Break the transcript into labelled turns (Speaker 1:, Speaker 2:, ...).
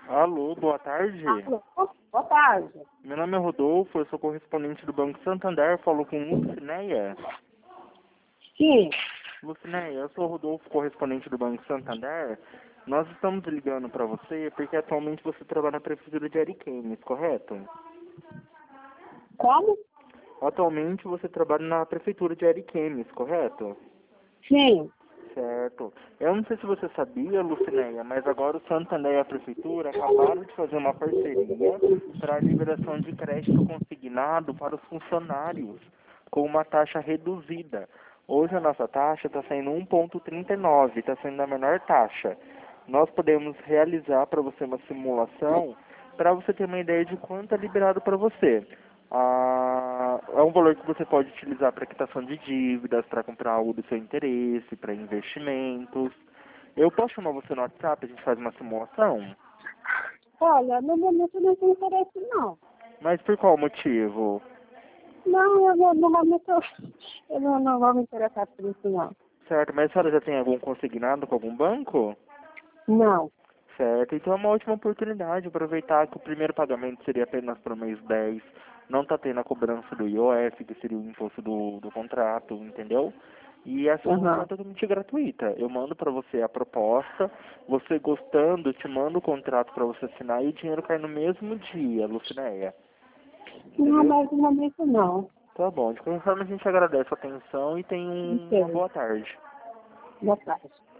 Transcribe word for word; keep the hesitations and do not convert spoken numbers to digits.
Speaker 1: Alô, boa tarde.
Speaker 2: Alô, boa tarde.
Speaker 1: Meu nome é Rodolfo, eu sou correspondente do Banco Santander, falo com Lucinéia.
Speaker 2: Sim.
Speaker 1: Lucinéia, eu sou o Rodolfo, correspondente do Banco Santander. Nós estamos ligando para você porque atualmente você trabalha na Prefeitura de Ariquemes, correto?
Speaker 2: Como?
Speaker 1: Atualmente você trabalha na Prefeitura de Ariquemes, correto?
Speaker 2: Sim.
Speaker 1: Certo. Eu não sei se você sabia, Lucinéia, mas agora o Santander e a Prefeitura acabaram de fazer uma parceria para a liberação de crédito consignado para os funcionários, com uma taxa reduzida. Hoje a nossa taxa está saindo um vírgula trinta e nove, está sendo a menor taxa. Nós podemos realizar para você uma simulação para você ter uma ideia de quanto é liberado para você. Ah, é um valor que você pode utilizar para quitação de dívidas, para comprar algo do seu interesse, para investimentos. Eu posso chamar você no WhatsApp, a gente faz uma simulação?
Speaker 2: Olha, no momento não tem interesse, não.
Speaker 1: Mas por qual motivo?
Speaker 2: Não, eu vou, no momento eu, eu não, não vou me interessar por isso, não.
Speaker 1: Certo, mas a senhora já tem algum consignado com algum banco?
Speaker 2: Não.
Speaker 1: Certo, então é uma ótima oportunidade, aproveitar que o primeiro pagamento seria apenas para o mês dez, não está tendo a cobrança do I O F, que seria o imposto do, do contrato, entendeu? E a simulação
Speaker 2: Uhum.
Speaker 1: é totalmente gratuita. Eu mando para você a proposta, você gostando, eu te mando o contrato para você assinar e o dinheiro cai no mesmo dia, Lucinéia.
Speaker 2: Não,
Speaker 1: Entendeu?
Speaker 2: mas no momento não.
Speaker 1: Tá bom, de qualquer forma a gente agradece a atenção e tenha um- uma
Speaker 2: Entendo.
Speaker 1: boa tarde.
Speaker 2: Boa tarde.